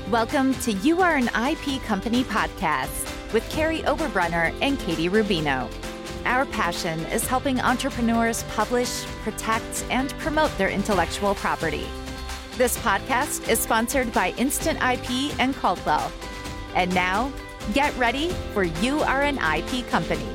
Welcome to You Are an IP Company podcast with Carrie Oberbrunner and Katie Rubino. Our passion is helping entrepreneurs publish, protect, and promote their intellectual property. This podcast is sponsored by Instant IP and Caldwell. And now, get ready for You Are an IP Company.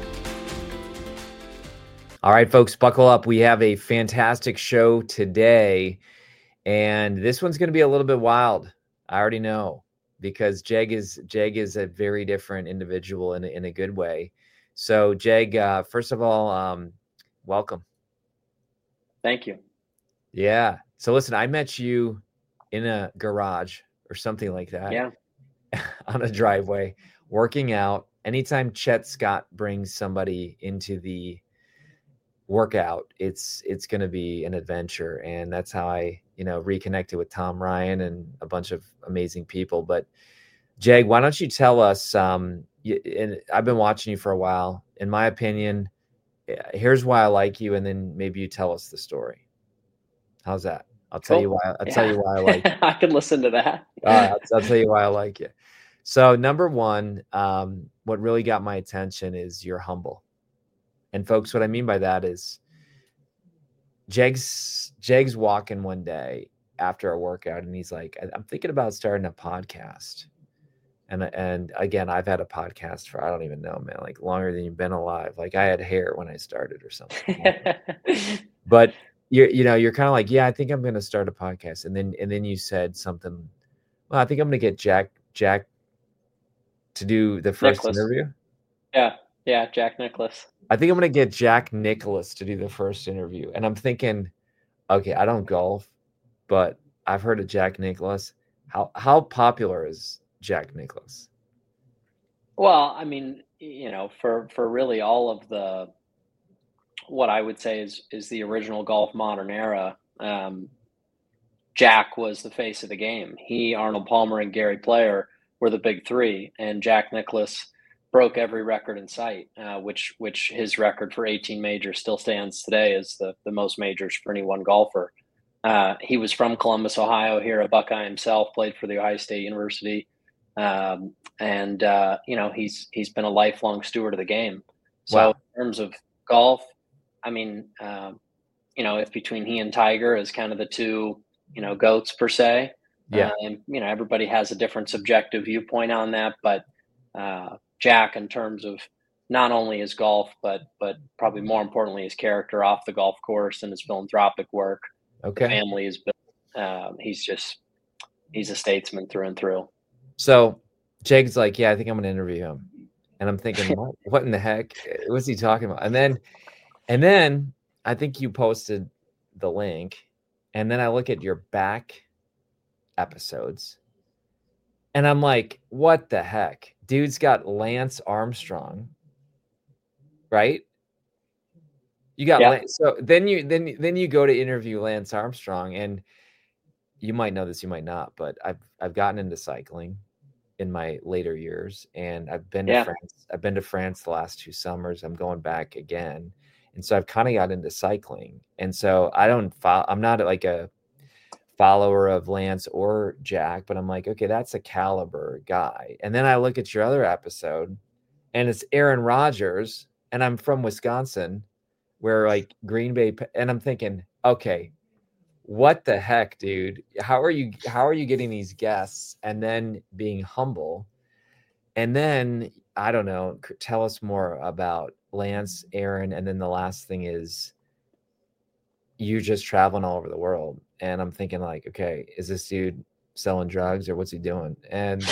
All right, folks, buckle up. We have a fantastic show today, and this one's going to be a little bit wild. I already know, because Jeg is a very different individual in a good way. So, Jeg, first of all, welcome. Thank you. Yeah. So, listen, I met you in a garage or something like that. Yeah. On a driveway, working out. Anytime Chet Scott brings somebody into the workout, it's going to be an adventure, and that's how I reconnected with Tom Ryan and a bunch of amazing people. But Jeg, why don't you tell us, and I've been watching you for a while. In my opinion, here's why I like you, and then maybe you tell us the story. How's that? I'll tell you why. Tell you why I like you. I can listen to that. I'll tell you why I like you. So number one, what really got my attention is you're humble. And folks, what I mean by that is Jeg's walking one day after a workout, and he's like, I'm thinking about starting a podcast. And again, I've had a podcast for, I don't even know, man, like longer than you've been alive. Like I had hair when I started or something. But you're kind of like, yeah, I think I'm going to start a podcast. And then you said something. Well, I think I'm going to get Jack to do the first interview. Yeah, Jack Nicklaus. I think I'm going to get Jack Nicklaus to do the first interview. And I'm thinking, okay, I don't golf, but I've heard of Jack Nicklaus. How popular is Jack Nicklaus? Well, I mean, for really all of the, what I would say is the original golf modern era, Jack was the face of the game. He, Arnold Palmer, and Gary Player were the big three, and Jack Nicklaus broke every record in sight, which his record for 18 majors still stands today as the most majors for any one golfer. He was from Columbus, Ohio, here a Buckeye himself, played for the Ohio State University. He's been a lifelong steward of the game. So wow. In terms of golf, I mean, if between he and Tiger is kind of the two, GOATs per se, and everybody has a different subjective viewpoint on that, but Jack, in terms of not only his golf, but probably more importantly his character off the golf course and his philanthropic work. Okay. The family is built. He's a statesman through and through. So Jake's like, yeah, I think I'm going to interview him, and I'm thinking, what in the heck? What's he talking about? And then I think you posted the link, and then I look at your back episodes, and I'm like, what the heck? Dude's got Lance Armstrong, right? You got Lance. So then you go to interview Lance Armstrong, and you might know this, you might not, but I've gotten into cycling in my later years, and I've been to France. I've been to France the last 2 summers. I'm going back again, and so I've kind of got into cycling. And so I'm not like a follower of Lance or Jack, but I'm like, okay, that's a caliber guy. And then I look at your other episode, and it's Aaron Rodgers, and I'm from Wisconsin, where like Green Bay, and I'm thinking, okay, what the heck, dude? How are you getting these guests and then being humble? And then I don't know, tell us more about Lance, Aaron, and then the last thing is you just traveling all over the world. And I'm thinking like, okay, is this dude selling drugs or what's he doing? And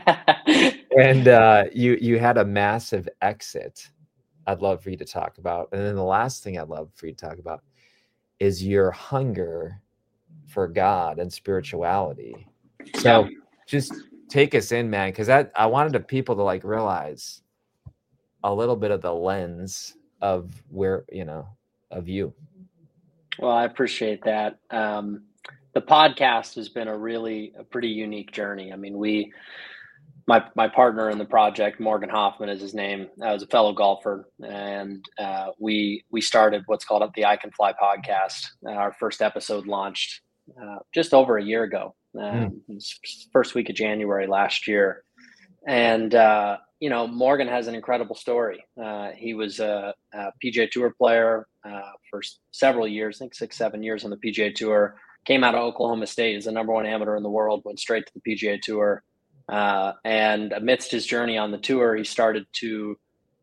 you had a massive exit I'd love for you to talk about. And then the last thing I'd love for you to talk about is your hunger for God and spirituality. So just take us in, man, because I wanted the people to like realize a little bit of the lens of where, of you. Well, I appreciate that. The podcast has been a pretty unique journey. I mean, my partner in the project, Morgan Hoffman is his name. I was a fellow golfer, and we started what's called the I Can Fly podcast. Our first episode launched just over a year ago. First week of January last year. And, Morgan has an incredible story. He was a PGA Tour player for several years, I think 6-7 years on the PGA Tour, came out of Oklahoma State as the #1 amateur in the world, went straight to the PGA Tour. And amidst his journey on the tour, he started to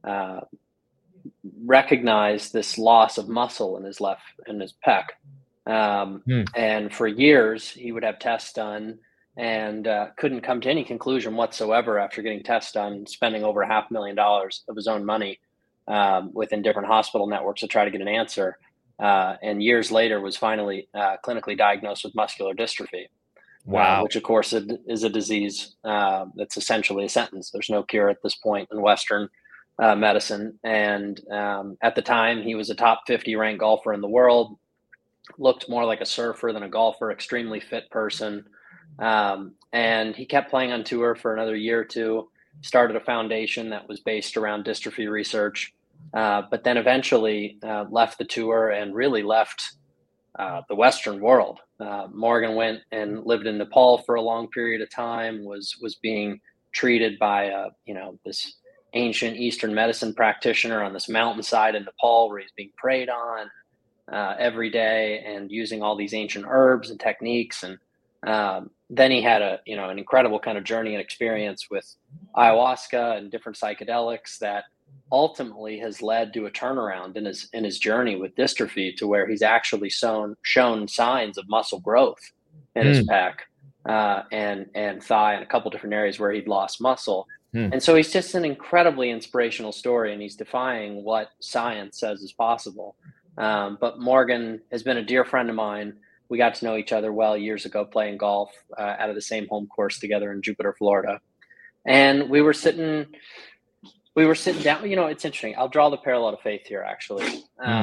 recognize this loss of muscle in his pec. And for years, he would have tests done and couldn't come to any conclusion whatsoever after getting tests done, spending over $500,000 of his own money within different hospital networks to try to get an answer. And years later was finally clinically diagnosed with muscular dystrophy. Wow. Which, of course, is a disease that's essentially a sentence. There's no cure at this point in Western medicine. And at the time, he was a top 50 ranked golfer in the world, looked more like a surfer than a golfer, extremely fit person. And he kept playing on tour for another year or two, started a foundation that was based around dystrophy research, but then eventually left the tour and really left the Western world. Morgan went and lived in Nepal for a long period of time, was being treated by this ancient Eastern medicine practitioner on this mountainside in Nepal where he's being prayed on every day and using all these ancient herbs and techniques. And then he had an incredible kind of journey and experience with ayahuasca and different psychedelics that ultimately has led to a turnaround in his journey with dystrophy, to where he's actually shown signs of muscle growth in his pec and thigh and a couple different areas where he'd lost muscle. And so he's just an incredibly inspirational story, and he's defying what science says is possible. But Morgan has been a dear friend of mine. We got to know each other well years ago playing golf out of the same home course together in Jupiter, Florida. And we were sitting down. It's interesting. I'll draw the parallel to faith here, actually.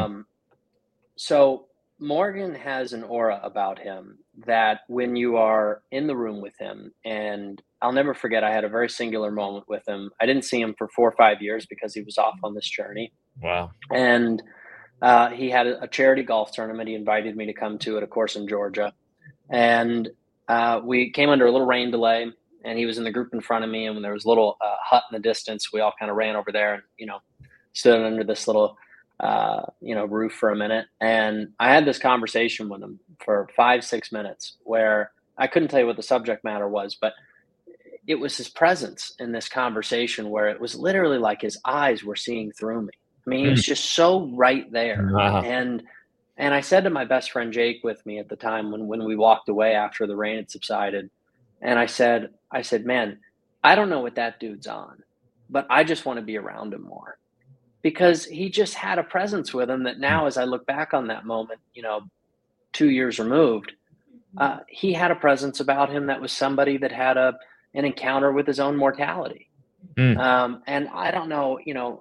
So Morgan has an aura about him that when you are in the room with him, and I'll never forget, I had a very singular moment with him. I didn't see him for 4 or 5 years because he was off on this journey. Wow. And he had a charity golf tournament. He invited me to come to at a course in Georgia. And we came under a little rain delay, and he was in the group in front of me. And when there was a little hut in the distance, we all kind of ran over there and, stood under this little, roof for a minute. And I had this conversation with him for 5-6 minutes where I couldn't tell you what the subject matter was, but it was his presence in this conversation where it was literally like his eyes were seeing through me. I mean, he was just so right there. Wow. And I said to my best friend Jake with me at the time when we walked away after the rain had subsided, and I said, man, I don't know what that dude's on, but I just want to be around him more, because he just had a presence with him that now, as I look back on that moment, 2 years removed, he had a presence about him that was somebody that had an encounter with his own mortality. And I don't know,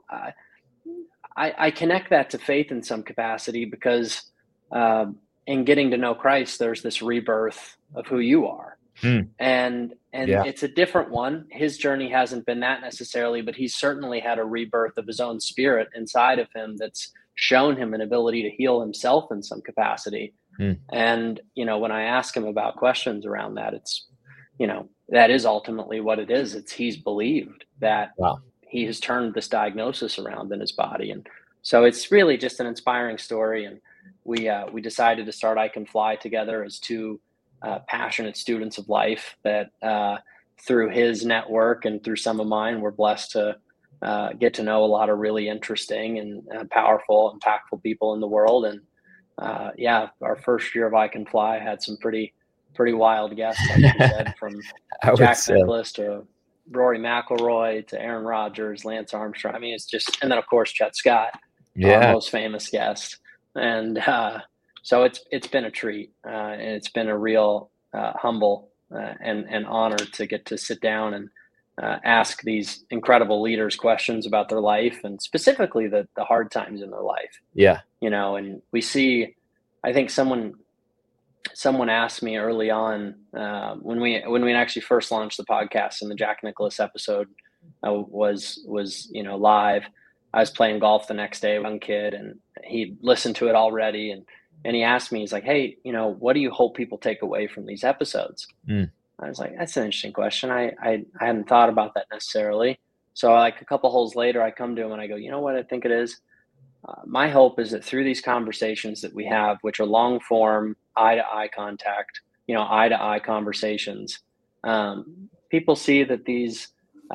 I connect that to faith in some capacity, because in getting to know Christ, there's this rebirth of who you are. And it's a different one. His journey hasn't been that necessarily, but he's certainly had a rebirth of his own spirit inside of him that's shown him an ability to heal himself in some capacity. And, when I ask him about questions around that, it's, that is ultimately what it is. He's believed that he has turned this diagnosis around in his body. And so it's really just an inspiring story. And we decided to start I Can Fly together as two passionate students of life that through his network and through some of mine, we're blessed to get to know a lot of really interesting and powerful, impactful people in the world. And our first year of I Can Fly had some pretty wild guests, like you said, from Jack Nicklaus to Rory McIlroy to Aaron Rodgers, Lance Armstrong. I mean, it's just, and then of course Chet Scott, our most famous guest. And so it's been a treat, and it's been a real humble and honor to get to sit down and ask these incredible leaders questions about their life, and specifically the hard times in their life. Yeah. And we see, I think someone asked me early on when we actually first launched the podcast, and the Jack Nicklaus episode was live. I was playing golf the next day with a young kid, and he listened to it already, and And he asked me, he's like, hey, what do you hope people take away from these episodes? I was like, that's an interesting question. I hadn't thought about that necessarily. So like a couple holes later, I come to him and I go, you know what I think it is? My hope is that through these conversations that we have, which are long form, eye to eye contact, eye to eye conversations, people see that these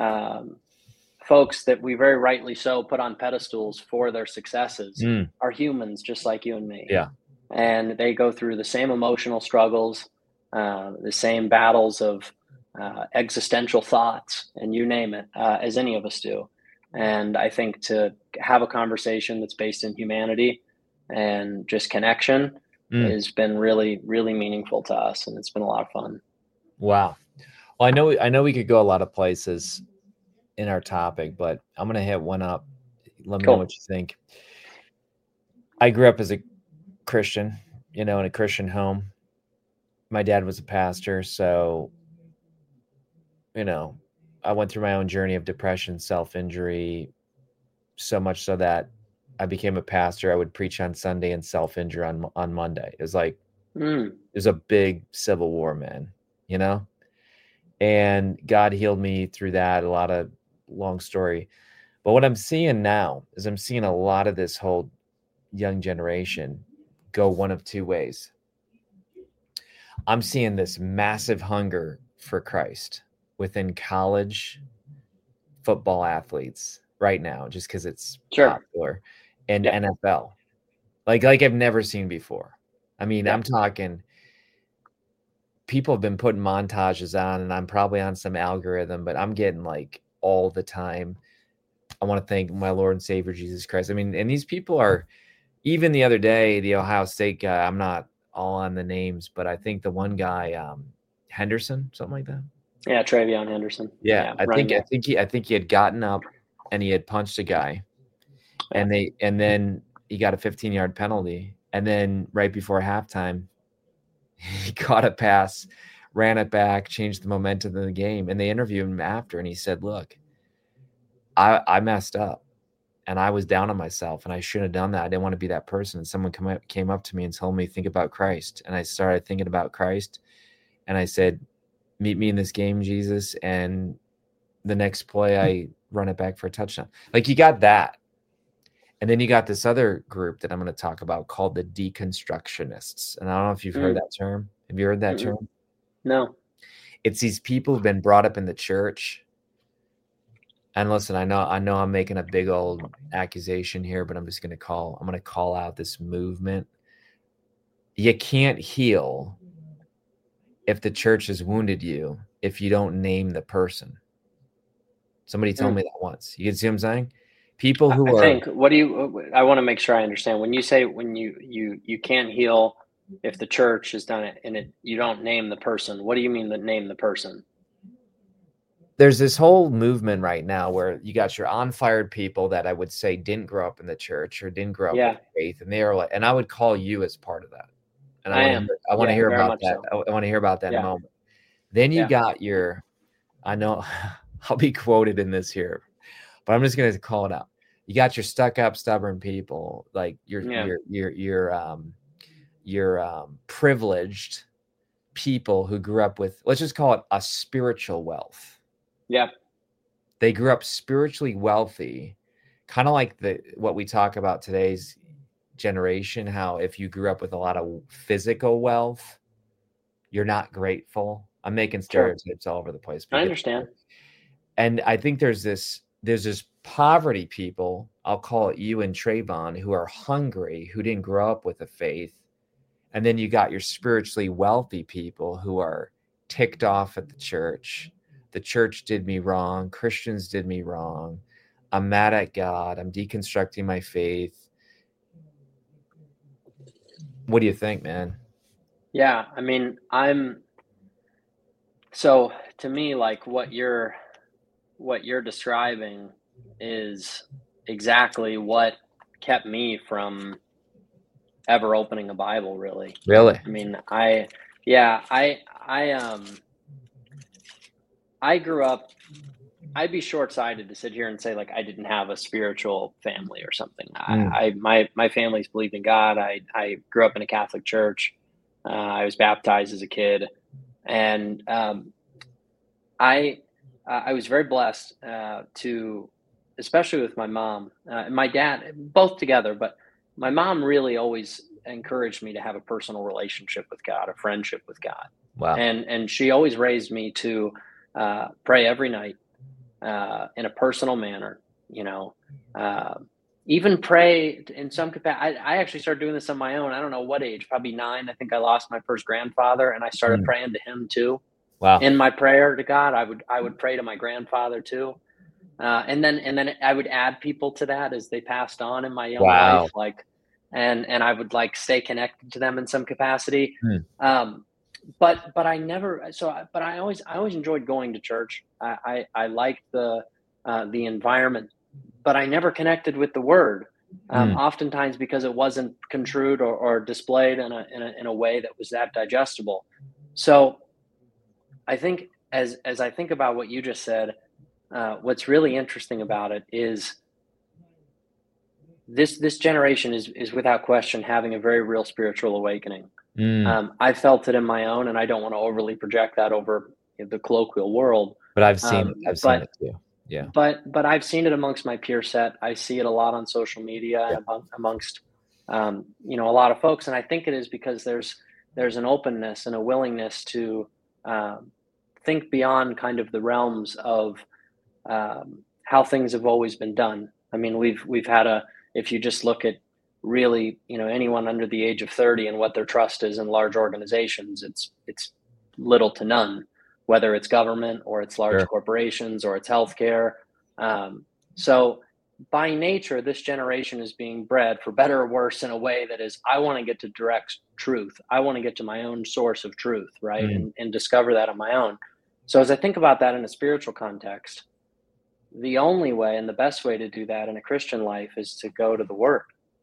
folks that we very rightly so put on pedestals for their successes are humans just like you and me. Yeah. And they go through the same emotional struggles, the same battles of existential thoughts, and you name it, as any of us do. And I think to have a conversation that's based in humanity and just connection has been really, really meaningful to us. And it's been a lot of fun. Wow. Well, I know we could go a lot of places in our topic, but I'm going to hit one up. Let me know what you think. I grew up as a Christian, in a Christian home. My dad was a pastor. So, I went through my own journey of depression, self-injury, so much so that I became a pastor. I would preach on Sunday and self-injure on Monday. It was like, it was a big civil war, man, and God healed me through that. A lot of long story. But what I'm seeing now is I'm seeing a lot of this whole young generation go one of two ways. I'm seeing this massive hunger for Christ within college football athletes right now, just because it's popular, and NFL, like I've never seen before. I mean, I'm talking, people have been putting montages on, and I'm probably on some algorithm, but I'm getting like all the time, I want to thank my Lord and Savior Jesus Christ. I mean, and these people are, even the other day, the Ohio State guy, I'm not all on the names, but I think the one guy, Henderson, something like that. Yeah, Travion Henderson. Yeah, I think he had gotten up and he had punched a guy, and then he got a 15-yard penalty, and then right before halftime, he caught a pass, ran it back, changed the momentum of the game, and they interviewed him after, and he said, "Look, I messed up, and I was down on myself, and I shouldn't have done that. I didn't want to be that person." And someone came up to me and told me, "Think about Christ," and I started thinking about Christ, and I said, "Meet me in this game, Jesus." And the next play, I run it back for a touchdown. Like, you got that. And then you got this other group that I'm going to talk about called the deconstructionists. And I don't know if you've heard that term. Have you heard that term? No. It's these people who've been brought up in the church. And listen, I know I'm making a big old accusation here, but I'm going to call out this movement. You can't heal if the church has wounded you, if you don't name the person. Somebody told me that once. You can see what I'm saying? People who I want to make sure I understand. When you say you can't heal if the church has done it and you don't name the person, what do you mean that name the person? There's this whole movement right now where you got your on-fired people that I would say didn't grow up in the church or didn't grow up with faith, and they are like, and I would call you as part of that. And I want to hear about that. So. I want to hear about that in a moment. Then you got I know I'll be quoted in this here, but I'm just going to call it out. You got your stuck up, stubborn people, like your privileged people who grew up with, let's just call it a spiritual wealth. Yeah. They grew up spiritually wealthy, kind of like what we talk about today's generation, how if you grew up with a lot of physical wealth, you're not grateful. I'm making stereotypes all over the place. I understand. And I think there's this poverty people, I'll call it you and Trayvon, who are hungry, who didn't grow up with a faith. And then you got your spiritually wealthy people who are ticked off at the church. The church did me wrong. Christians did me wrong. I'm mad at God. I'm deconstructing my faith. What do you think, man? Yeah, I mean, so to me, like what you're describing is exactly what kept me from ever opening a Bible, really. Really? I mean, I grew up I'd be short-sighted to sit here and say like I didn't have a spiritual family or something. My family's believed in God. I grew up in a Catholic church. I was baptized as a kid, and I was very blessed to, especially with my mom and my dad, both together. But my mom really always encouraged me to have a personal relationship with God, a friendship with God. Wow. And she always raised me to pray every night in a personal manner, even pray in some capacity. I actually started doing this on my own. I don't know what age, probably 9. I think I lost my first grandfather, and I started praying to him too. Wow. In my prayer to God, I would pray to my grandfather too. And then I would add people to that as they passed on in my young life, and I would like stay connected to them in some capacity. But I never, but I always enjoyed going to church. I liked the environment, but I never connected with the word. Oftentimes because it wasn't construed or displayed in a way that was that digestible. So I think as I think about what you just said, what's really interesting about it is this generation is without question having a very real spiritual awakening. I felt it in my own, and I don't want to overly project that over the colloquial world. But I've seen it too. Yeah. But I've seen it amongst my peer set. I see it a lot on social media amongst a lot of folks, and I think it is because there's an openness and a willingness to think beyond kind of the realms of how things have always been done. I mean, we've had if you just look at really, anyone under the age of 30 and what their trust is in large organizations, it's little to none, whether it's government or it's large corporations or it's healthcare. So by nature, this generation is being bred, for better or worse, in a way that is, I want to get to direct truth. I want to get to my own source of truth, right? And discover that on my own. So as I think about that in a spiritual context, the only way and the best way to do that in a Christian life is to go to the Word.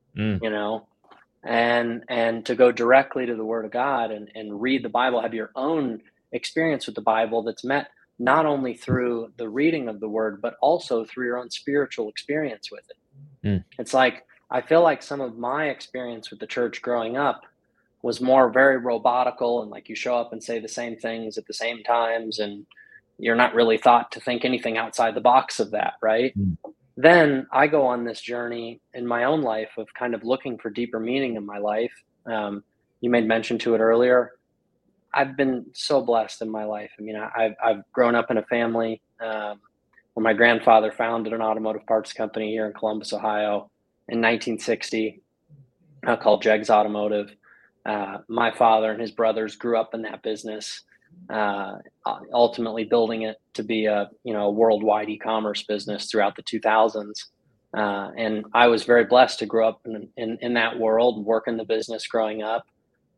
And to go directly to the Word of God and read the Bible, have your own experience with the Bible that's met not only through the reading of the Word, but also through your own spiritual experience with it. It's like, I feel like some of my experience with the church growing up was more very robotical, and like you show up and say the same things at the same times, and you're not really thought to think anything outside the box of that, right? Then I go on this journey in my own life of kind of looking for deeper meaning in my life. You made mention to it earlier. I've been so blessed in my life. I mean, I've grown up in a family where my grandfather founded an automotive parts company here in Columbus, Ohio in 1960 called Jegs Automotive. My father and his brothers grew up in that business, ultimately building it to be a worldwide e-commerce business throughout the 2000s. And I was very blessed to grow up in that world, work in the business growing up.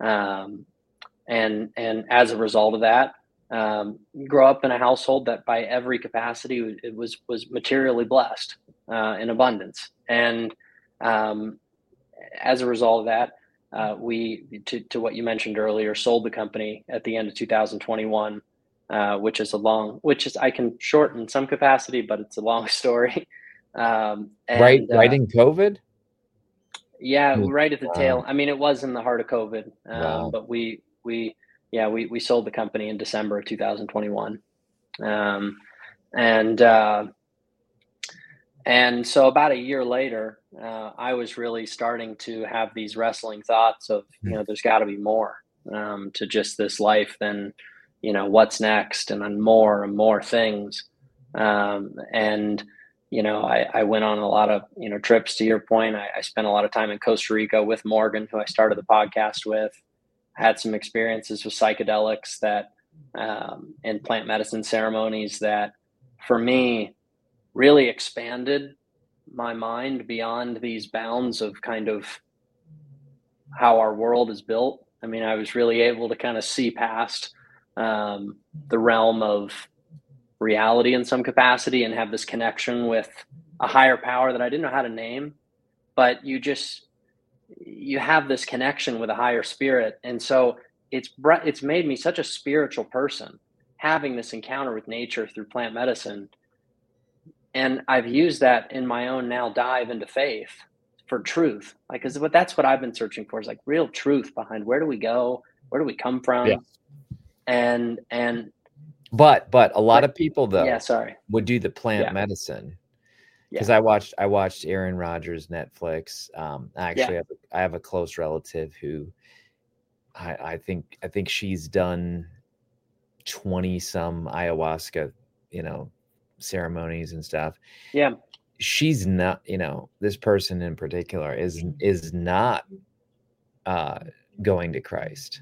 And as a result of that, grow up in a household that by every capacity it was materially blessed in abundance. And as a result of that, we, to what you mentioned earlier, sold the company at the end of 2021, which is I can shorten in some capacity, but it's a long story. Right in COVID? Yeah, right at the tail. I mean, it was in the heart of COVID, but we sold the company in December of 2021. And so about a year later, I was really starting to have these wrestling thoughts of, there's got to be more to just this life than, what's next, and then more and more things. I went on a lot of, trips, to your point. I spent a lot of time in Costa Rica with Morgan, who I started the podcast with. I had some experiences with psychedelics and plant medicine ceremonies that, for me, really expanded my mind beyond these bounds of kind of how our world is built. I mean, I was really able to kind of see past the realm of reality in some capacity and have this connection with a higher power that I didn't know how to name, but you have this connection with a higher spirit. And so it's made me such a spiritual person, having this encounter with nature through plant medicine. And I've used that in my own now dive into faith for truth. Like, cause that's what I've been searching for, is like real truth behind where do we go? Where do we come from? Yeah. And but a lot of people though would do the plant medicine. Because I watched Aaron Rodgers Netflix. Actually, I have a close relative who I think she's done 20 some ayahuasca, ceremonies and stuff. Yeah. She's not, this person in particular is not going to Christ.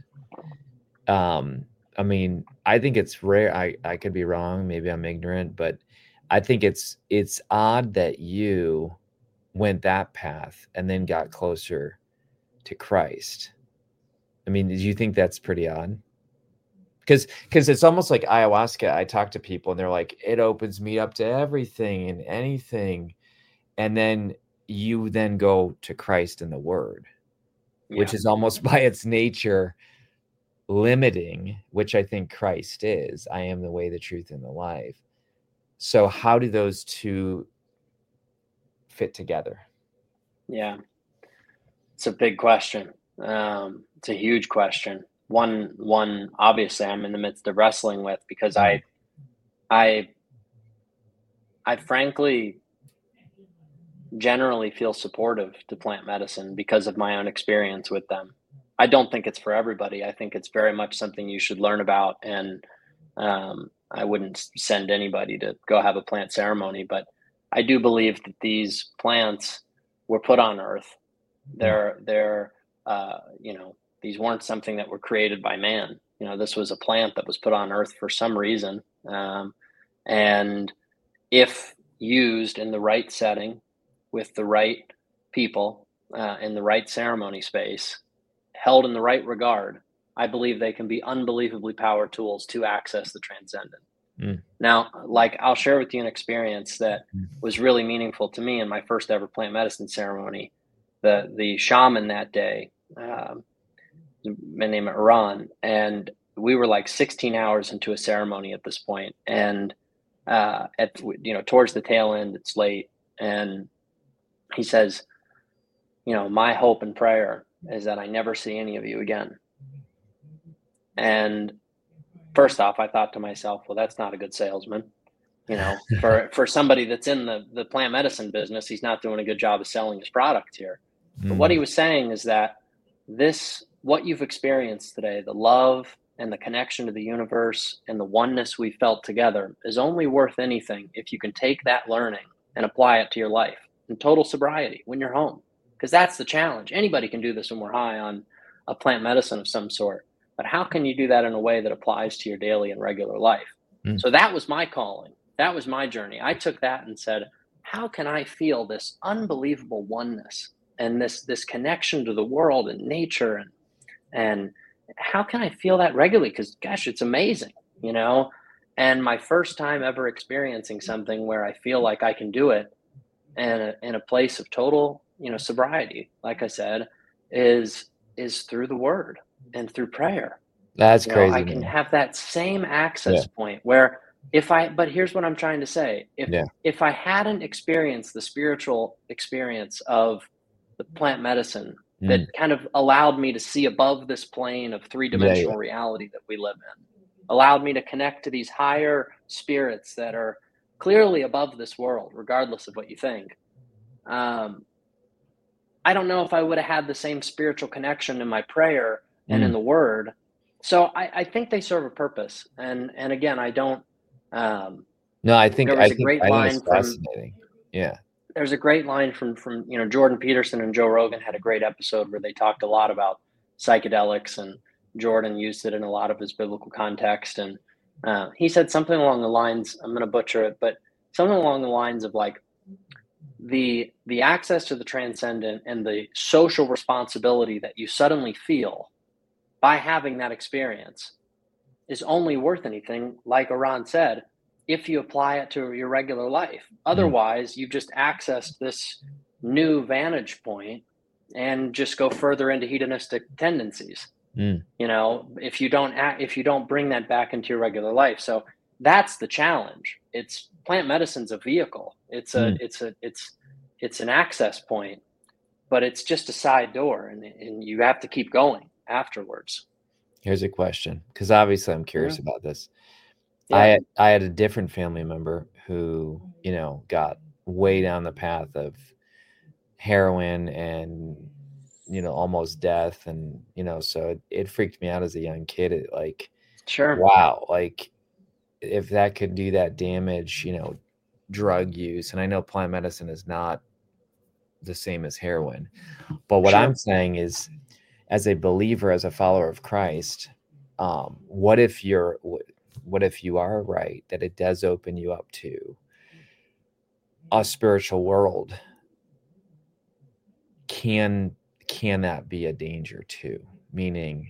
I mean, I think it's rare. I could be wrong. Maybe I'm ignorant, but I think it's odd that you went that path and then got closer to Christ. I mean, do you think that's pretty odd? Because it's almost like ayahuasca. I talk to people and they're like, it opens me up to everything and anything. And then you then go to Christ and the Word, which is almost by its nature limiting, which I think Christ is. I am the way, the truth, and the life. So how do those two fit together? Yeah, it's a big question. It's a huge question. One obviously I'm in the midst of wrestling with, because I frankly generally feel supportive to plant medicine because of my own experience with them. I don't think it's for everybody. I think it's very much something you should learn about, and I wouldn't send anybody to go have a plant ceremony, but I do believe that these plants were put on earth. They're these weren't something that were created by man. This was a plant that was put on earth for some reason. And if used in the right setting with the right people, in the right ceremony space, held in the right regard, I believe they can be unbelievably power tools to access the transcendent. Now, like, I'll share with you an experience that was really meaningful to me in my first ever plant medicine ceremony. The shaman that day, my name is Iran, and we were like 16 hours into a ceremony at this point, and towards the tail end, it's late, and he says, my hope and prayer is that I never see any of you again. And first off, I thought to myself, well, that's not a good salesman. For somebody that's in the plant medicine business, he's not doing a good job of selling his product here. But what he was saying is that what you've experienced today, the love and the connection to the universe and the oneness we felt together, is only worth anything if you can take that learning and apply it to your life in total sobriety when you're home. Because that's the challenge. Anybody can do this when we're high on a plant medicine of some sort. But how can you do that in a way that applies to your daily and regular life? So that was my calling. That was my journey. I took that and said, how can I feel this unbelievable oneness and this connection to the world and nature, and how can I feel that regularly? Because gosh, it's amazing, And my first time ever experiencing something where I feel like I can do it in a place of total, sobriety, like I said, is through the Word and through prayer. That's crazy. I can have that same access point where but here's what I'm trying to say. If I hadn't experienced the spiritual experience of the plant medicine that kind of allowed me to see above this plane of three-dimensional reality that we live in, allowed me to connect to these higher spirits that are clearly above this world, regardless of what you think. I don't know if I would have had the same spiritual connection in my prayer and in the Word. So I think they serve a purpose. And again, I don't. I think it's fascinating. There's a great line from Jordan Peterson and Joe Rogan had a great episode where they talked a lot about psychedelics, and Jordan used it in a lot of his biblical context. And he said something along the lines, I'm going to butcher it, but something along the lines of like the access to the transcendent and the social responsibility that you suddenly feel by having that experience is only worth anything, like Iran said, if you apply it to your regular life. Otherwise, you've just accessed this new vantage point and just go further into hedonistic tendencies. If you don't bring that back into your regular life. So that's the challenge, it's plant medicine's a vehicle. It's an access point, but it's just a side door, and you have to keep going afterwards. Here's a question, because obviously I'm curious about this. Yeah. I had a different family member who, got way down the path of heroin and, almost death. And, so it freaked me out as a young kid. It sure. Wow. Like if that could do that damage, drug use. And I know plant medicine is not the same as heroin, but what I'm saying is, as a believer, as a follower of Christ, what if you are right, that it does open you up to a spiritual world? Can that be a danger too? Meaning,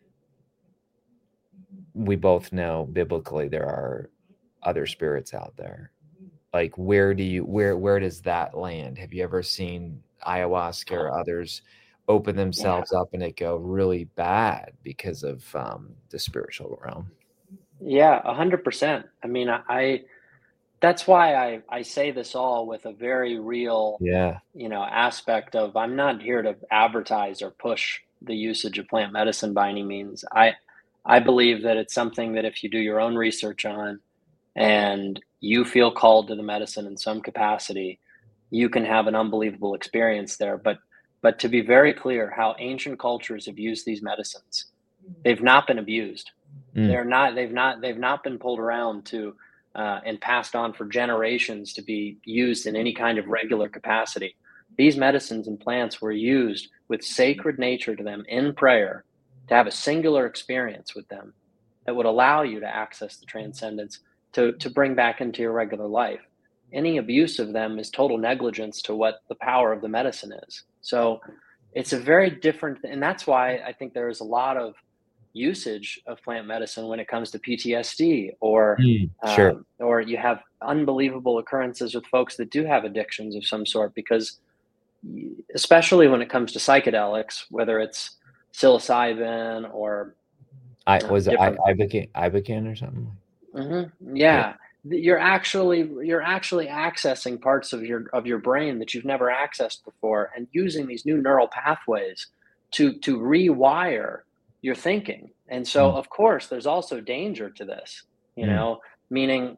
we both know biblically there are other spirits out there. Like, where does that land? Have you ever seen ayahuasca or others open themselves up and it go really bad because of the spiritual realm? Yeah, 100%. I mean, that's why I say this all with a very real, aspect of, I'm not here to advertise or push the usage of plant medicine by any means. I believe that it's something that if you do your own research on and you feel called to the medicine in some capacity, you can have an unbelievable experience there. But to be very clear, how ancient cultures have used these medicines, they've not been abused. They've not been pulled around to and passed on for generations to be used in any kind of regular capacity. These medicines and plants were used with sacred nature to them in prayer, to have a singular experience with them that would allow you to access the transcendence to bring back into your regular life. Any abuse of them is total negligence to what the power of the medicine is. So it's a very different, and that's why I think there is a lot of usage of plant medicine when it comes to PTSD or you have unbelievable occurrences with folks that do have addictions of some sort, because especially when it comes to psychedelics, whether it's psilocybin or Ibogaine or something. Mm-hmm. Yeah. You're actually accessing parts of your brain that you've never accessed before, and using these new neural pathways to rewire your thinking. And so of course there's also danger to this, meaning,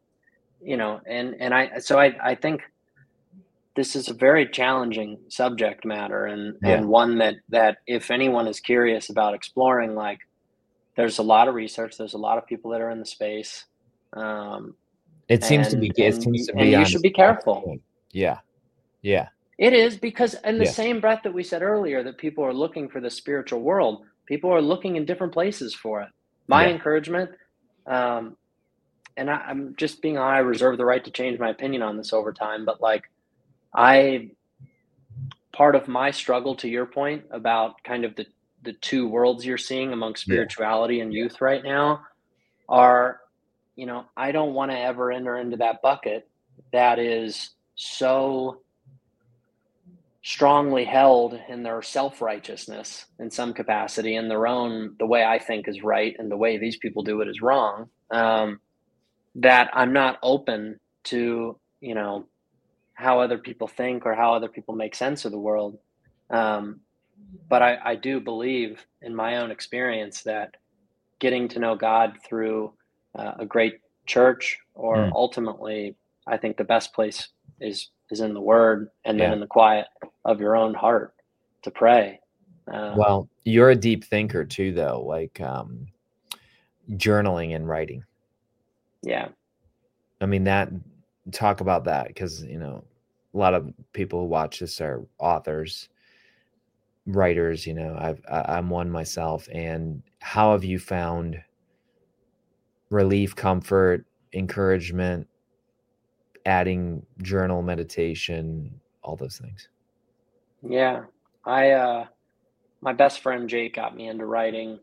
I think this is a very challenging subject matter, and one that if anyone is curious about exploring, like, there's a lot of research, there's a lot of people that are in the space. It seems to be, and you should be careful. Yeah. It is, because in the same breath that we said earlier that people are looking for the spiritual world, people are looking in different places for it. My encouragement, and I'm just being I reserve the right to change my opinion on this over time, but part of my struggle, to your point about kind of the two worlds you're seeing among spirituality and youth right now, are, I don't want to ever enter into that bucket that is so strongly held in their self-righteousness in some capacity, and the way I think is right and the way these people do it is wrong, that I'm not open to, how other people think or how other people make sense of the world. But I do believe, in my own experience, that getting to know God through a great church, or ultimately, I think the best place is in the Word, and then in the quiet of your own heart to pray. Well, you're a deep thinker too, though, like journaling and writing. Yeah. I mean, talk about that, because, a lot of people who watch this are authors, writers, I'm one myself. And how have you found relief, comfort, encouragement, adding journal, meditation, all those things? Yeah. My best friend Jake got me into writing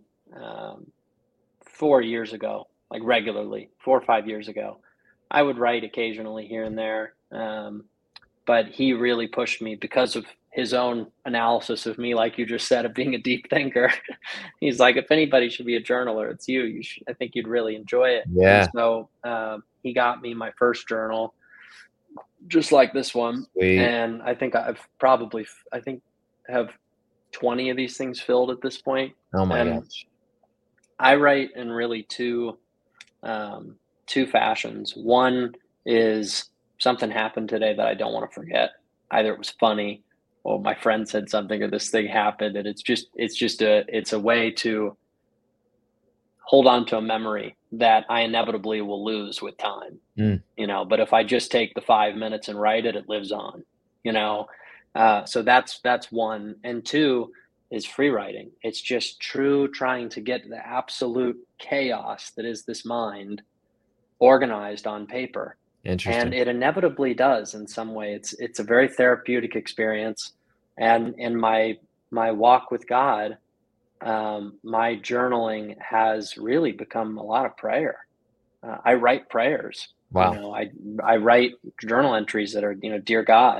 4 years ago, like regularly, 4 or 5 years ago. I would write occasionally here and there, but he really pushed me because of his own analysis of me, like you just said, of being a deep thinker. He's like, if anybody should be a journaler, it's you. I think you'd really enjoy it. Yeah. And so he got me my first journal, just like this one. Sweet. And I think I have 20 of these things filled at this point. Oh my gosh. I write in really two fashions. One is something happened today that I don't want to forget. Either it was funny, or my friend said something, or this thing happened, and it's a way to hold on to a memory that I inevitably will lose with time. But if I just take the 5 minutes and write it, it lives on. So that's one. And two is free writing. It's just true trying to get the absolute chaos that is this mind organized on paper. Interesting. And it inevitably does in some way. It's a very therapeutic experience. And in my walk with God, my journaling has really become a lot of prayer. I write prayers. Wow. I write journal entries that are, dear God,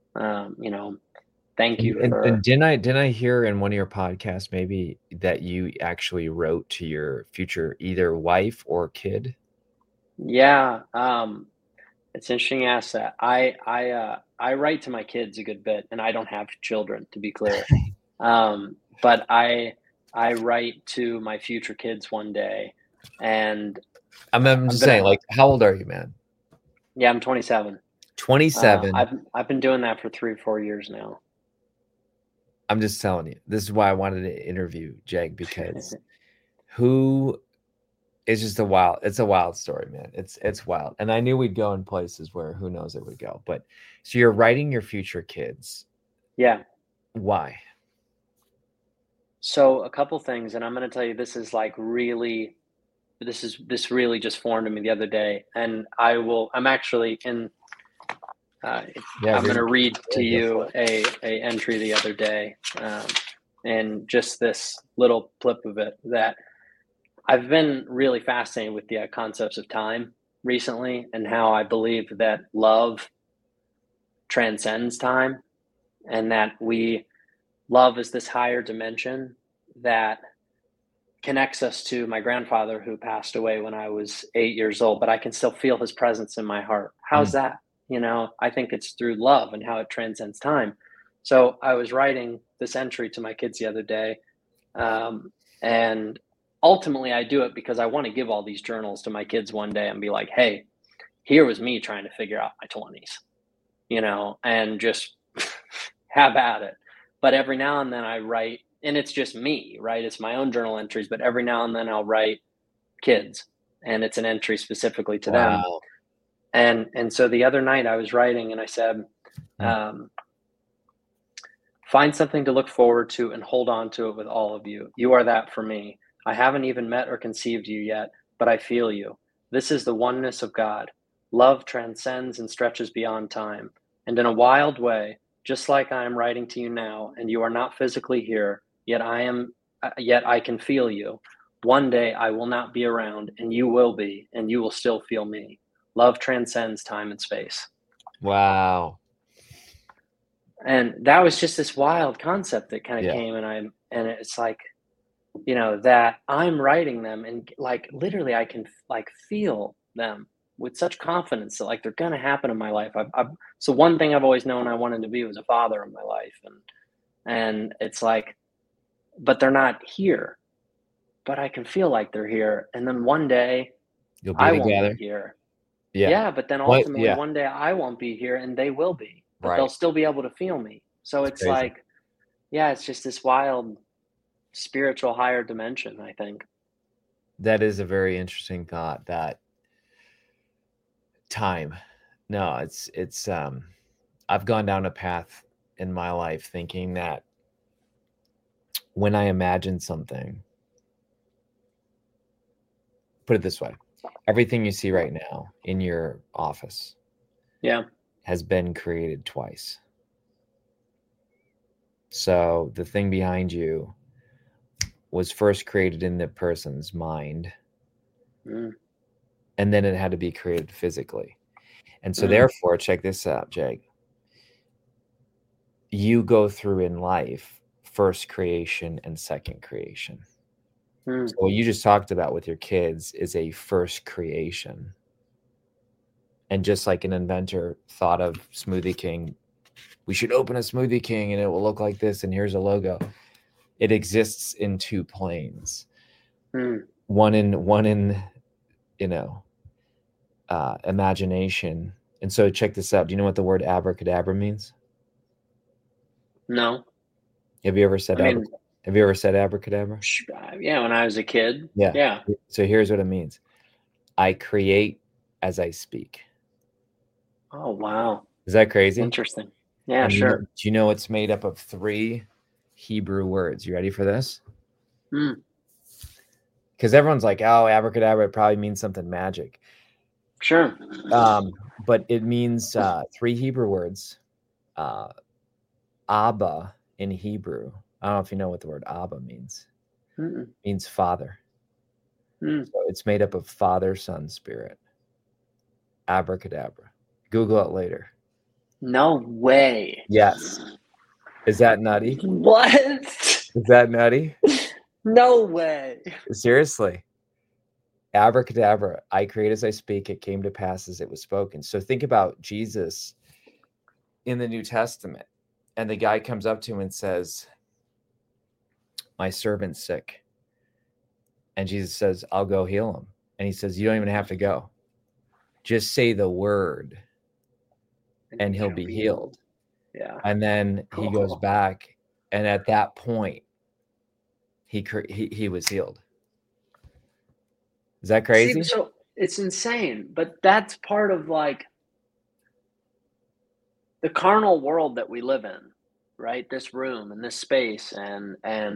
thank you for. And didn't I hear in one of your podcasts maybe that you actually wrote to your future either wife or kid? Yeah, it's interesting you ask that. I write to my kids a good bit, and I don't have children, to be clear. But I write to my future kids one day, and I'm just saying, like, how old are you, man? Yeah, I'm 27. 27. I've been doing that for 3 or 4 years now. I'm just telling you, this is why I wanted to interview Jeg, because it's a wild story, man. It's wild. And I knew we'd go in places where who knows it would go. But so you're writing your future kids. Yeah. Why? So a couple things, and I'm going to tell you, this really just formed in me the other day, and I'm actually in. I'm going to read to you a entry the other day, and just this little clip of it that I've been really fascinated with the concepts of time recently, and how I believe that love transcends time, and that love is this higher dimension that connects us to my grandfather, who passed away when I was 8 years old, but I can still feel his presence in my heart. How's that? I think it's through love and how it transcends time. So I was writing this entry to my kids the other day, and ultimately I do it because I want to give all these journals to my kids one day and be like, hey, here was me trying to figure out my 20s, and just have at it. But every now and then I write, and it's just me, right? It's my own journal entries, but every now and then I'll write kids, and it's an entry specifically to them. And so the other night I was writing, and I said, find something to look forward to and hold on to it with all of you. You are that for me. I haven't even met or conceived you yet, but I feel you. This is the oneness of God. Love transcends and stretches beyond time. And in a wild way, just like I am writing to you now, and you are not physically here, yet I can feel you. One day I will not be around, and you will be, and you will still feel me. Love transcends time and space. Wow. And that was just this wild concept that kind of came, and it's like, that I'm writing them, and like literally I can like feel them with such confidence that like they're going to happen in my life. So one thing I've always known I wanted to be was a father in my life. And it's like, but they're not here, but I can feel like they're here. And then one day I won't be here. Yeah. But then ultimately one day I won't be here and they will be, but they'll still be able to feel me. So it's like, it's just this wild spiritual higher dimension, I think. That is a very interesting thought, that time. No, it's I've gone down a path in my life thinking that when I imagine something, put it this way, everything you see right now in your office has been created twice. So the thing behind you was first created in the person's mind, and then it had to be created physically. And so therefore, check this out, Jeg. You go through in life first creation and second creation. So what you just talked about with your kids is a first creation. And just like an inventor thought of Smoothie King, we should open a Smoothie King and it will look like this, and here's a logo. It exists in two planes. One in imagination. And so check this out. Do you know what the word abracadabra means? No. Have you ever said abracadabra? Yeah, when I was a kid. Yeah. So here's what it means. I create as I speak. Oh, wow. Is that crazy? Interesting. Yeah, and sure. Do you know it's made up of 3 Hebrew words? You ready for this? Because everyone's like, oh, abracadabra, it probably means something magic. Sure. But it means 3 Hebrew words. Abba in Hebrew. I don't know if you know what the word Abba means. It means father. So it's made up of Father, Son, Spirit. Abracadabra. Google it later. No way. Yes. Is that nutty? What? Is that nutty? No way. Seriously. Abracadabra. I create as I speak. It came to pass as it was spoken. So think about Jesus in the New Testament. And the guy comes up to him and says, my servant's sick. And Jesus says, I'll go heal him. And he says, you don't even have to go. Just say the word and he'll be healed. Yeah. And then he goes back. And at that point, he was healed. Is that crazy? So it's insane. But that's part of like the carnal world that we live in, right? This room and this space and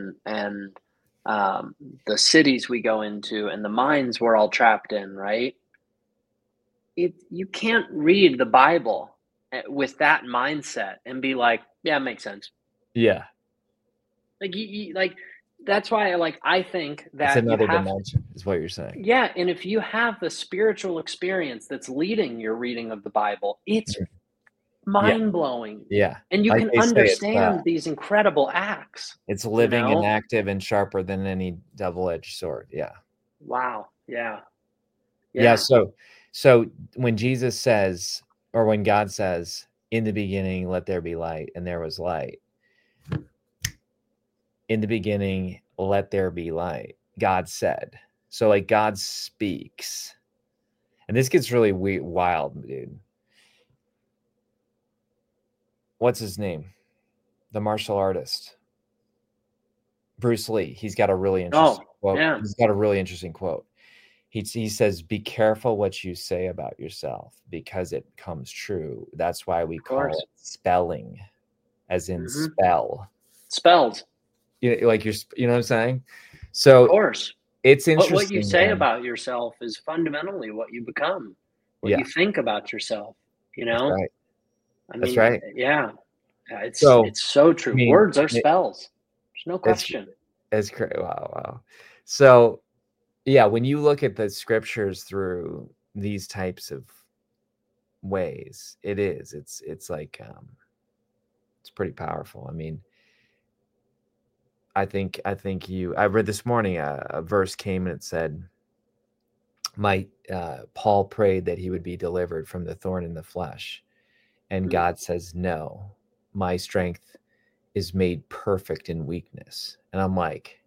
the cities we go into and the minds we're all trapped in, right? You can't read the Bible with that mindset and be like, yeah, it makes sense. Yeah. Like that's why I think that it's another dimension is what you're saying. Yeah. And if you have the spiritual experience that's leading your reading of the Bible, it's mind-blowing. Yeah. And you can understand these incredible acts. It's living and active and sharper than any double-edged sword. Yeah. Wow. Yeah. Yeah. So when Jesus says, or when God says, in the beginning, let there be light, and there was light. In the beginning, let there be light. God said. So like God speaks. And this gets really wild, dude. What's his name? The martial artist. Bruce Lee. He's got a really interesting quote. Yeah. He's got a really interesting quote. He says, be careful what you say about yourself because it comes true. That's why we call it spelling, as in spell. Spelled. You know, like you know what I'm saying? So of course. It's interesting. What you say about yourself is fundamentally what you become. What you think about yourself, you know? That's right. That's right. Yeah. It's so true. I mean, words are spells. There's no question. It's crazy. Wow. So yeah, when you look at the scriptures through these types of ways, it's like it's pretty powerful. I mean, I read this morning a verse came and it said, Paul prayed that he would be delivered from the thorn in the flesh. And God says, no, my strength is made perfect in weakness. And I'm like,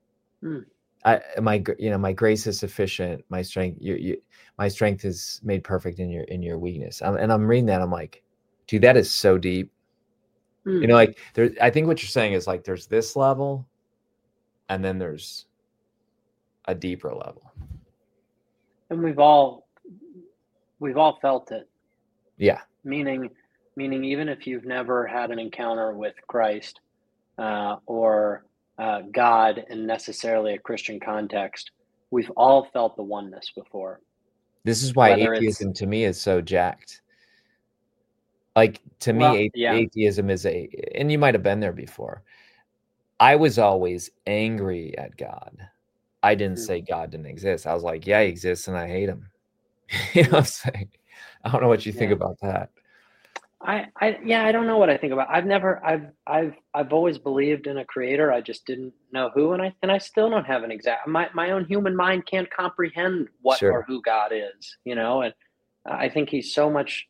my grace is sufficient. My strength, my strength is made perfect in your weakness. And I'm reading that. I'm like, dude, that is so deep. You know, like I think what you're saying is like, there's this level and then there's a deeper level. And we've all felt it. Yeah. Meaning even if you've never had an encounter with Christ or God in necessarily a Christian context, we've all felt the oneness before. This is why atheism to me is so jacked. Like to me, atheism is and you might have been there before. I was always angry at God. I didn't say God didn't exist. I was like, yeah, he exists and I hate him. You know what I'm saying? I don't know what you think about that. I don't know what I think about. I've always believed in a creator. I just didn't know who, and I still don't have an exact. My own human mind can't comprehend what or who God is, you know. I think he's so much,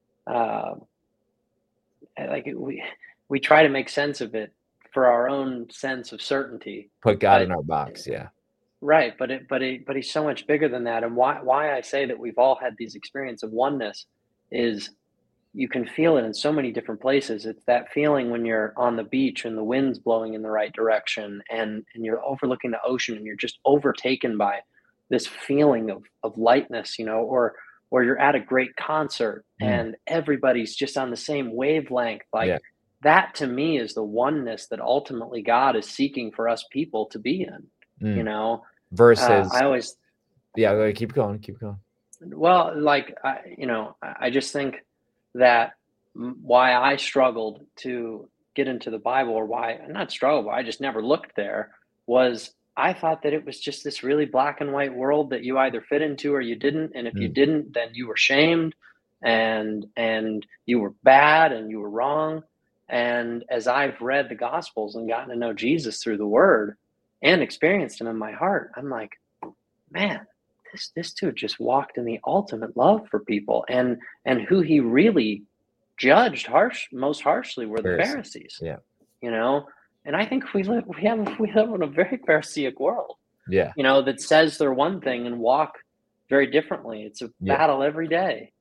like we try to make sense of it for our own sense of certainty. Put God in our box. Yeah. Right. But he's so much bigger than that. And why I say that we've all had these experiences of oneness is you can feel it in so many different places. It's that feeling when you're on the beach and the wind's blowing in the right direction and you're overlooking the ocean and you're just overtaken by this feeling of lightness, or you're at a great concert and everybody's just on the same wavelength. Like that to me is the oneness that ultimately God is seeking for us people to be in, versus I always, keep going. Well, like, I just think that why I struggled to get into the Bible, or why not struggle, but I just never looked there, was I thought that it was just this really black and white world that you either fit into or you didn't. And if you didn't, then you were shamed and you were bad and you were wrong. And as I've read the Gospels and gotten to know Jesus through the Word and experienced him in my heart, I'm like, man, this dude just walked in the ultimate love for people, and who he really judged most harshly were the Pharisees. Yeah. And I think we live in a very Pharisaic world. Yeah. That says they're one thing and walk very differently. It's a battle every day.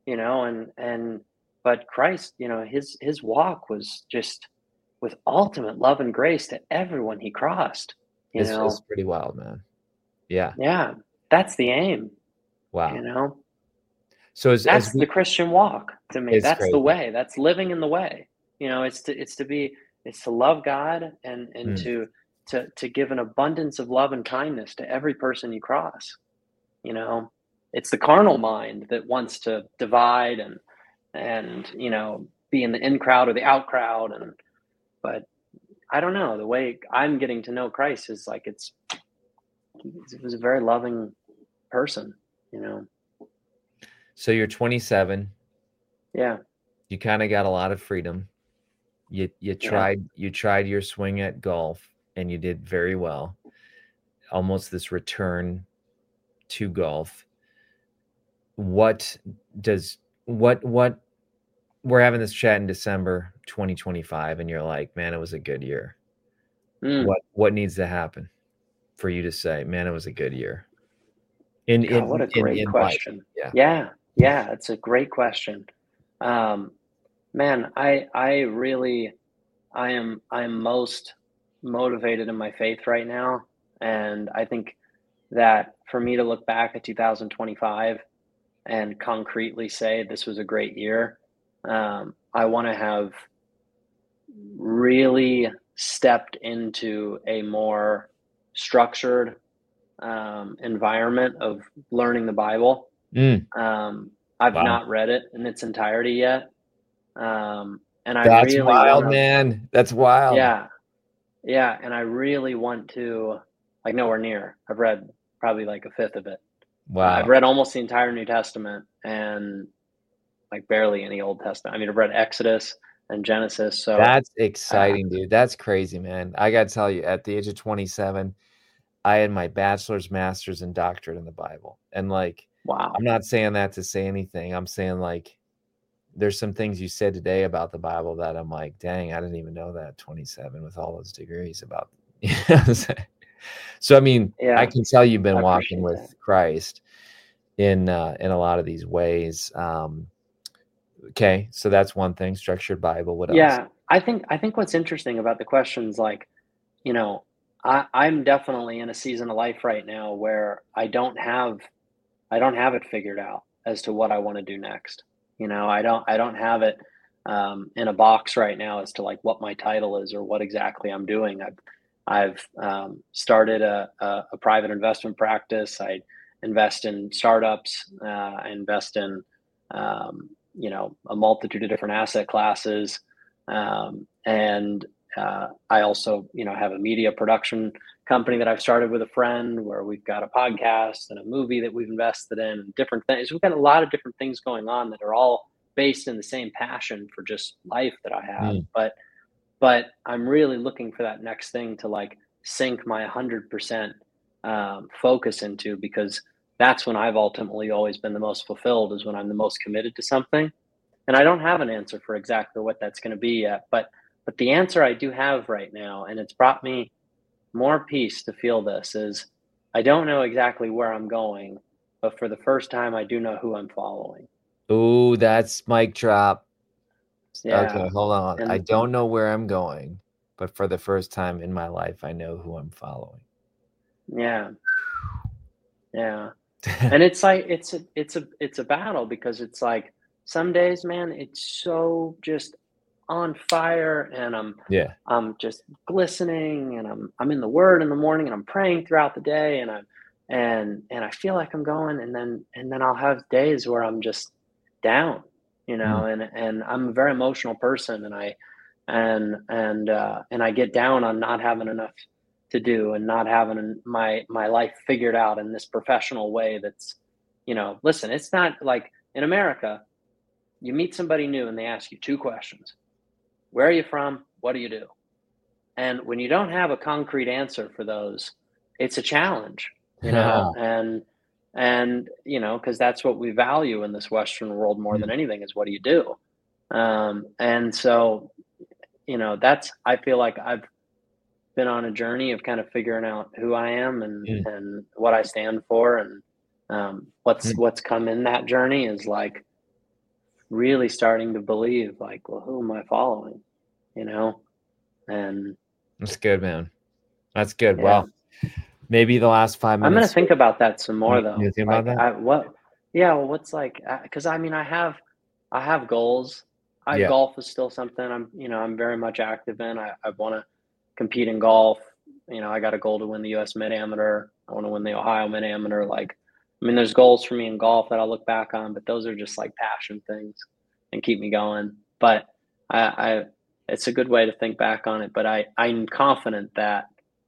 But Christ, his walk was just with ultimate love and grace to everyone he crossed. It's pretty wild, man. Yeah. Yeah. That's the aim. Wow. So that's the Christian walk to me. That's crazy. The way. That's living in the way. It's to love God and to give an abundance of love and kindness to every person you cross. It's the carnal mind that wants to divide and be in the in crowd or the out crowd. But I don't know, the way I'm getting to know Christ is like, it was a very loving person, So you're 27. Yeah. You kind of got a lot of freedom. You tried your swing at golf and you did very well. Almost this return to golf. We're having this chat in December 2025 and you're like, man, it was a good year. What needs to happen for you to say, man, it was a good year? What a great question. Life. Yeah. It's a great question. Man, I am most motivated in my faith right now. And I think that for me to look back at 2025 and concretely say this was a great year, I want to have really stepped into a more structured environment of learning the Bible. I've not read it in its entirety yet. And that's wild, man. That's wild. Yeah. And I really want to, like, nowhere near. I've read probably like a fifth of it. Wow. I've read almost the entire New Testament and like barely any Old Testament. I mean, I've read Exodus and Genesis. So that's exciting, dude. That's crazy, man. I got to tell you, at the age of 27, I had my bachelor's, master's, and doctorate in the Bible. And like, wow. I'm not saying that to say anything. I'm saying like, there's some things you said today about the Bible that I'm like, dang, I didn't even know that at 27 with all those degrees about. So I mean, I can tell you've been walking with Christ in a lot of these ways. Okay, so that's one thing. Structured Bible. What else? Yeah, I think what's interesting about the questions, like, I'm definitely in a season of life right now where I don't have it figured out as to what I want to do next. I don't have it in a box right now as to like what my title is or what exactly I'm doing. I've started a private investment practice. I invest in startups. I invest in a multitude of different asset classes, and I also have a media production company that I've started with a friend where we've got a podcast and a movie that we've invested in, different things. We've got a lot of different things going on that are all based in the same passion for just life that I have. But I'm really looking for that next thing to like sink my 100% focus into, because that's when I've ultimately always been the most fulfilled, is when I'm the most committed to something. And I don't have an answer for exactly what that's going to be yet, but the answer I do have right now, and it's brought me more peace to feel this, is I don't know exactly where I'm going, but for the first time, I do know who I'm following. Ooh, that's mic drop. Yeah. Okay, hold on. And I don't know where I'm going, but for the first time in my life, I know who I'm following. yeah. Yeah. And it's like it's a battle, because it's like some days, man, it's so just on fire, and I'm just glistening, and I'm in the Word in the morning, and I'm praying throughout the day, and I feel like I'm going, and then I'll have days where I'm just down, and I'm a very emotional person, and I get down on not having enough to do, and not having my life figured out in this professional way. That's, listen, it's not like in America, you meet somebody new and they ask you two questions: where are you from? What do you do? And when you don't have a concrete answer for those, it's a challenge, and because that's what we value in this Western world more than anything, is what do you do? And so, I feel like I've been on a journey of kind of figuring out who I am, and what I stand for, and what's come in that journey is like really starting to believe, like, well, who am I following? And that's good, man. That's good. Yeah. Well, maybe the last 5 minutes. I'm gonna think about that some more, though. You think about that? What's like, because I mean, I have goals. Golf is still something I'm very much active in. I want to compete in golf. I got a goal to win the U.S. Mid Amateur. I want to win the Ohio Mid Amateur. Like, I mean, there's goals for me in golf that I'll look back on, but those are just like passion things and keep me going. But it's a good way to think back on it. But I'm confident that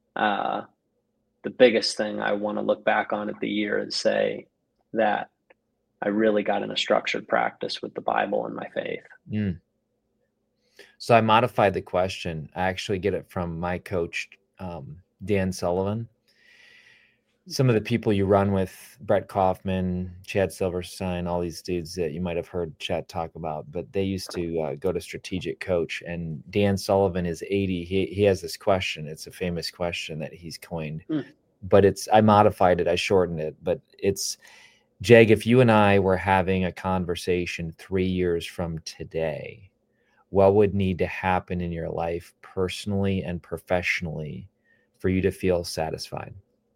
the biggest thing I want to look back on at the year is say that I really got in a structured practice with the Bible and my faith. So I modified the question. I actually get it from my coach, Dan Sullivan. Some of the people you run with, Brett Kaufman, Chad Silverstein, all these dudes that you might have heard Chad talk about, but they used to go to Strategic Coach. And Dan Sullivan is 80. He has this question. It's a famous question that he's coined, but I modified it. I shortened it, but it's, Jeg, if you and I were having a conversation 3 years from today, what would need to happen in your life personally and professionally for you to feel satisfied?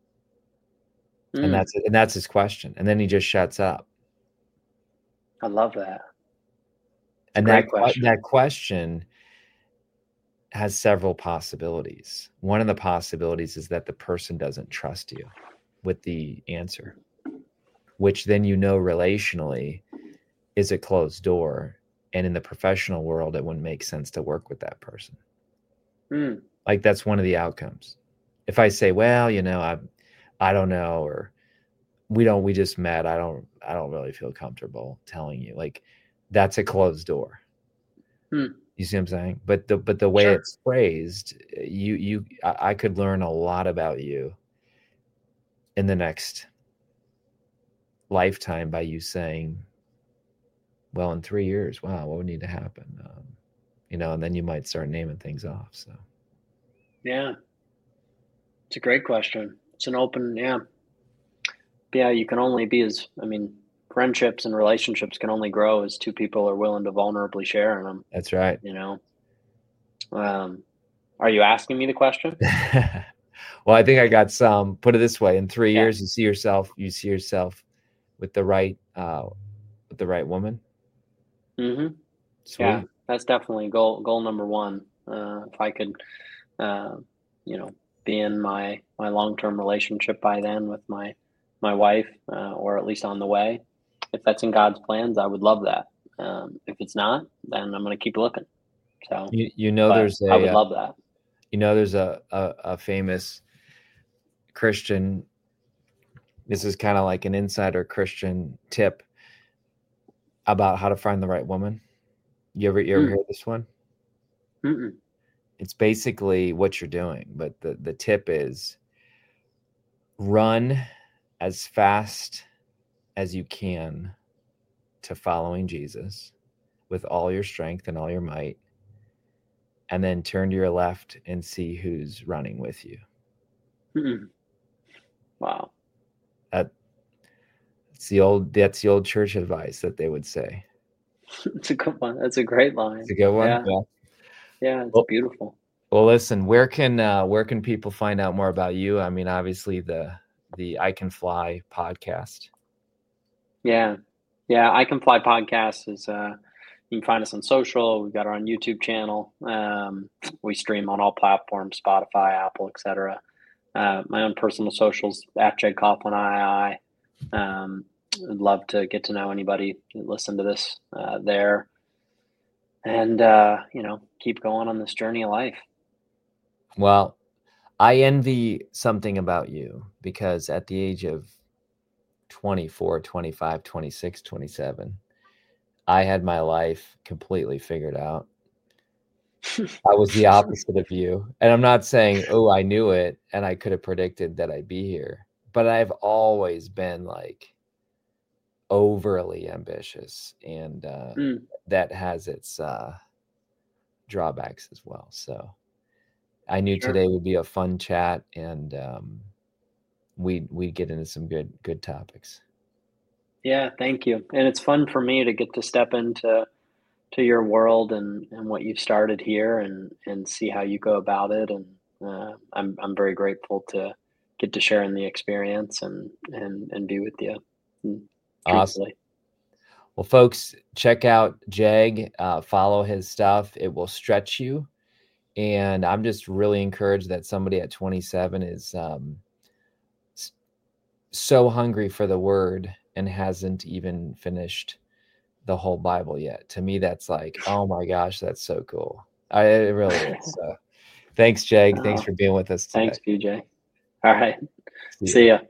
And that's his question. And then he just shuts up. I love that. And that question has several possibilities. One of the possibilities is that the person doesn't trust you with the answer, which then relationally is a closed door. And in the professional world, it wouldn't make sense to work with that person. Like, that's one of the outcomes. If I say, well, I don't know, or we just met, I don't really feel comfortable telling you, like, that's a closed door. You see what I'm saying? But the way it's phrased, I could learn a lot about you in the next lifetime by you saying, well, in 3 years, wow, what would need to happen? And then you might start naming things off. So, yeah, it's a great question. It's an open, you can only be friendships and relationships can only grow as two people are willing to vulnerably share in them. That's right. Are you asking me the question? Well, I think I got some. Put it this way: in 3 years, you see yourself with the right woman. Mm-hmm. Sweet. Yeah, that's definitely goal number one. If I could, be in my long-term relationship by then with my wife, or at least on the way. If that's in God's plans, I would love that. If it's not, then I'm going to keep looking. So I would love that. There's a famous Christian. This is kind of like an insider Christian tip about how to find the right woman. You ever heard this one? Mm-mm. It's basically what you're doing, but the tip is run as fast as you can to following Jesus with all your strength and all your might, and then turn to your left and see who's running with you. Mm-hmm. Wow. That's the old church advice that they would say. It's a good one. That's a great line. It's a good one. Yeah, it's beautiful. Well, listen, where can people find out more about you? I mean, obviously the I Can Fly podcast. Yeah. I Can Fly podcast is you can find us on social. We've got our own YouTube channel. We stream on all platforms, Spotify, Apple, etc. My own personal socials at Jake Coughlin II. I'd love to get to know anybody that listen to this there, and keep going on this journey of life. Well, I envy something about you, because at the age of 24, 25, 26, 27, I had my life completely figured out. I was the opposite of you. And I'm not saying, oh, I knew it and I could have predicted that I'd be here, but I've always been like overly ambitious, and that has its drawbacks as well. So I knew today would be a fun chat, and we'd get into some good topics. Yeah, thank you. And it's fun for me to get to step into your world and what you've started here, and see how you go about it. And I'm very grateful to get to share in the experience and be with you. Awesome. Well, folks, check out Jag, follow his stuff. It will stretch you. And I'm just really encouraged that somebody at 27 is so hungry for the word and hasn't even finished the whole Bible yet. To me, that's like, oh my gosh, that's so cool. It really is. So, thanks, Jag. Thanks for being with us today. Thanks, BJ. All right. See ya.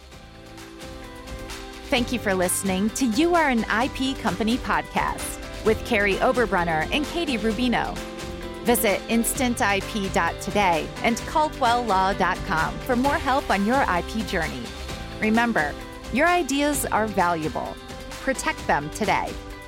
Thank you for listening to You Are an IP Company podcast with Carrie Oberbrunner and Katie Rubino. Visit instantip.today and caldwelllaw.com for more help on your IP journey. Remember, your ideas are valuable. Protect them today.